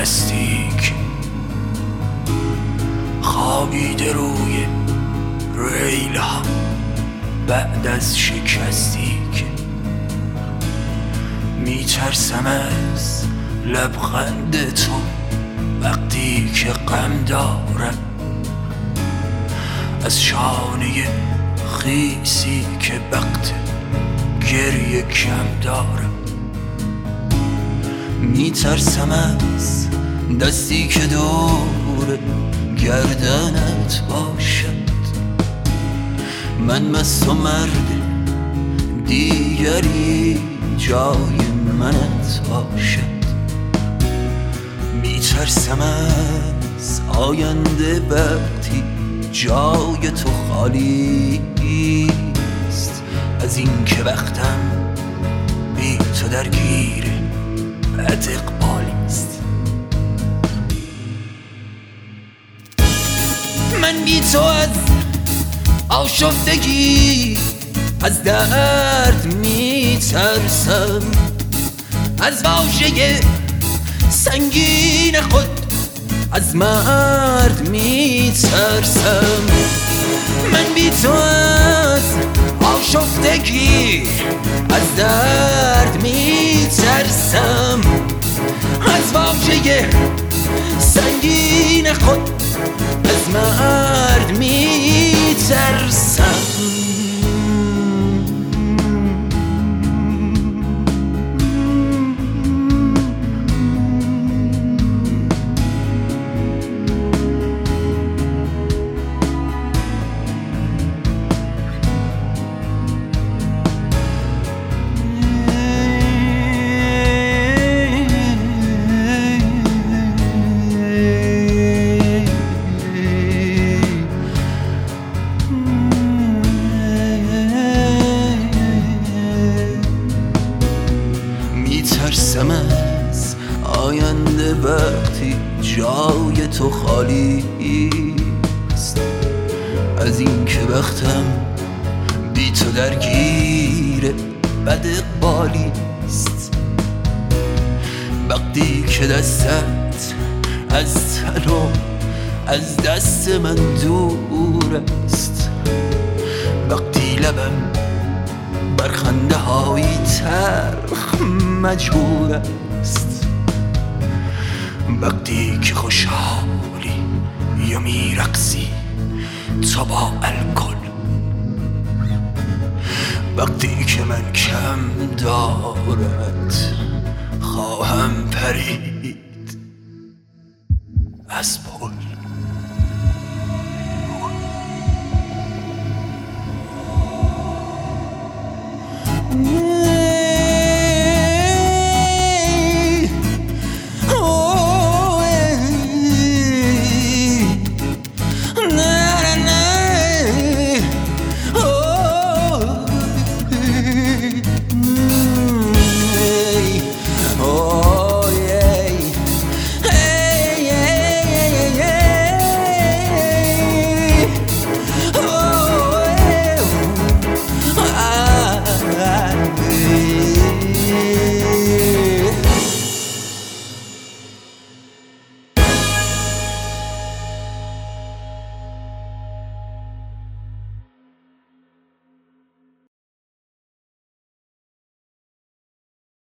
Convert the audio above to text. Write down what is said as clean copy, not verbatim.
نستیک خوابیده روی ریل ها بعد از شکستی که میترسم از لبخند تو وقتی که غم دارم، از شانه خیسی که وقت گریه کم دارم. میترسم از دستی که دور گردنت باشد، من مست و مرد دیگری جای منت باشد. میترسم از آینده وقتی جای تو خالی است، از این که وقتم بی تو درگیر بد اقبالی است. من بی تو از آشفتگی از درد میترسم، از واژه سنگین خود از مرد میترسم. من بی تو از آشفتگی از درد میترسم، از واژه سنگین خود از مرد میترسم. میترسم از آینده وقتی جای تو خالی است، از این که وقتم بی تو درگیر بد اقبالی است. وقتی که دستت از تن و از دست من دور است، وقتی لبم بر خنده های تلخ مجبور است، وقتی که خوشحالی یا میرقصی تو با الکل، وقتی که من کم دارت خواهم پرید از پل.